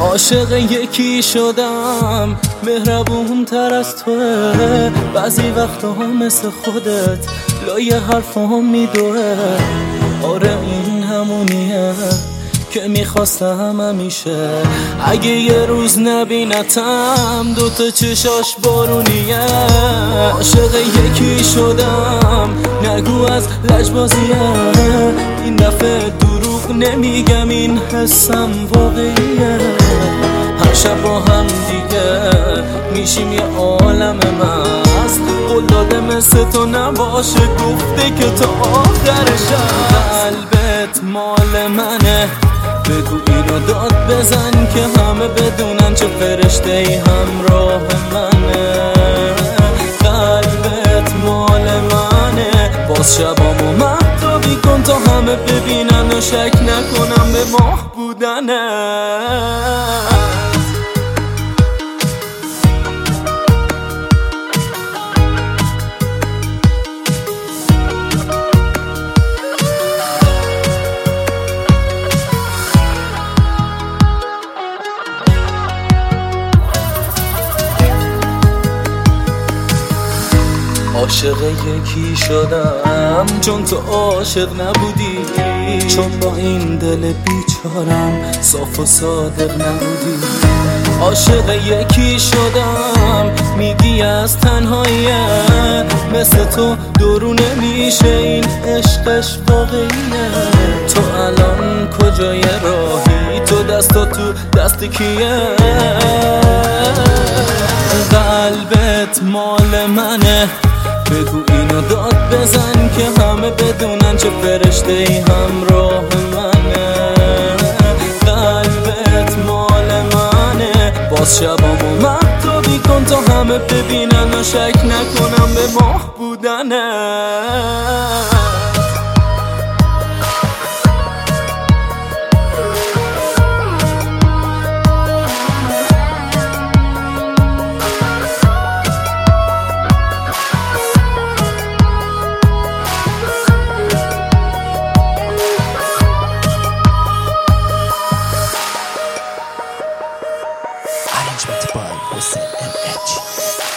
عاشق یکی شدم مهربون تر از توه، بعضی وقتا مثل خودت لای حرفام میدوه. آره این همونیه که میخواستم همیشه، اگه یه روز نبینتم دوتا چشاش بارونیه. عاشق یکی شدم نگو از لجبازیه، این دفعه دروغ نمیگم این حسم واقعیه. هر شب با هم دیگه میشیم یه عالم مست، قول داده مثل تو نباشه، گفته که تا آخر شب. قلبت مال منه، بگو اینو داد بزن که همه بدونن چه فرشته ای همراه منه. قلبت مال منه، باز شبامو مهتابی کن تا همه ببینن و شک نکنم به ماه بودنه. عاشق یکی شدم چون تو عاشق نبودی، چون با این دل بیچارم صاف و صادق نبودی. عاشق یکی شدم میگی از تنهاییه، مثل تو درو نمیشه این عشقش واقعیه. تو الان کجای راهی؟ تو دستا تو دست کیه؟ قلبت مال منه، بگو اینو داد بزن که همه بدونن چه فرشته ای همراه منه. قلبت مال منه، باز شبامو مهتابی کن تا همه ببینن و شک نکنم به ماه بودنه. Arrangement by Hussein MH.